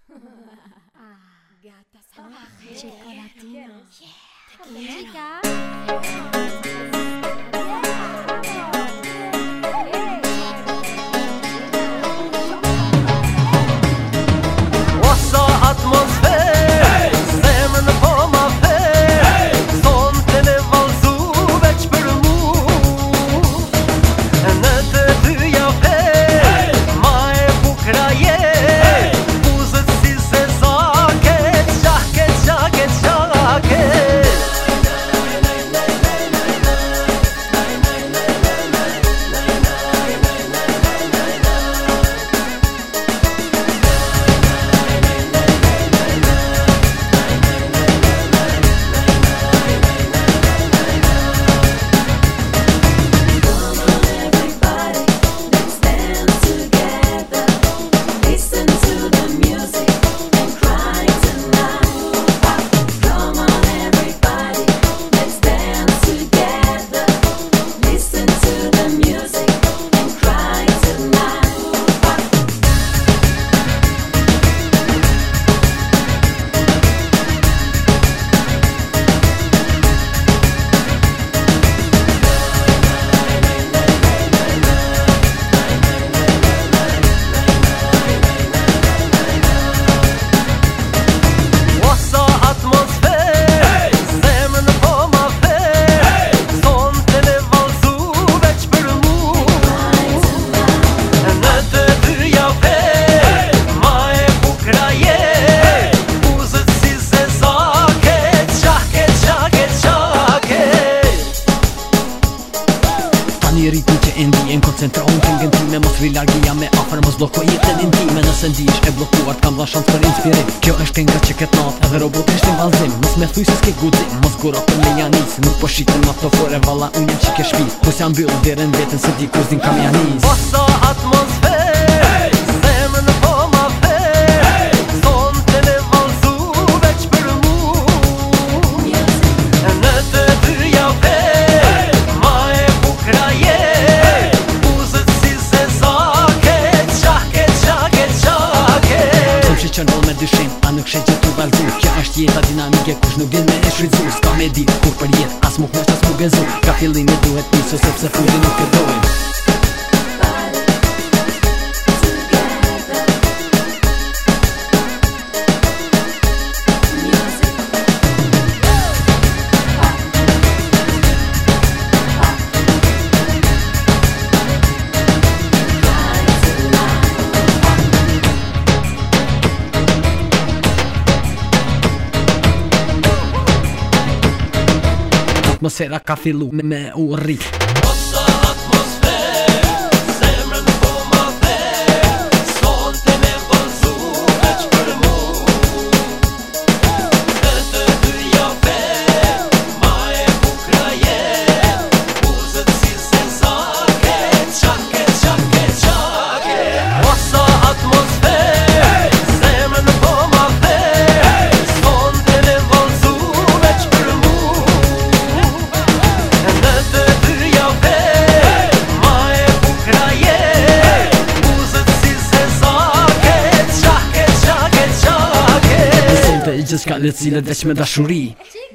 Gata salvaje. Chocolatino. Chica. Ritmi që ndijen koncentrohen këngën time mos vi largia me afer mos blokoj jetën intime nëse ndihesh e bllokuar kam dha shans për inspirim kjo është kënga që ket natë edhe robotisht në vallëzim mos me thuj se s'ke guxim mos guro për me janis nuk po shiten aftofore valla unë jam çike shtëpi po s'jam mbyll derën vetën se di kur din kam janis Bossa atmosfer zemrën po ma fer sonte ne vallëzu veç për mu në të dyja qëndol me dyshim, a nuk shet që t'u valzu Kja është jeta dinamike, kush nuk din me e shfrytzu Ska me dit, kur për jet, as muk nështë as mu gëzu Ka fillimi duhet nisu, sepse fundi nuk e dojmë Atmosfera ka fillu me u rrit Bossa atmosfer zemrën po ma fer sonte ne vallëzu veç për mu në të dyja ver ma e bukra jet buzët si sezake qake qake qake Bossa atmosfer zemrën po ma fer sonte ne vallëzu veç për mu Gjithë shka le cilët veç me dashuri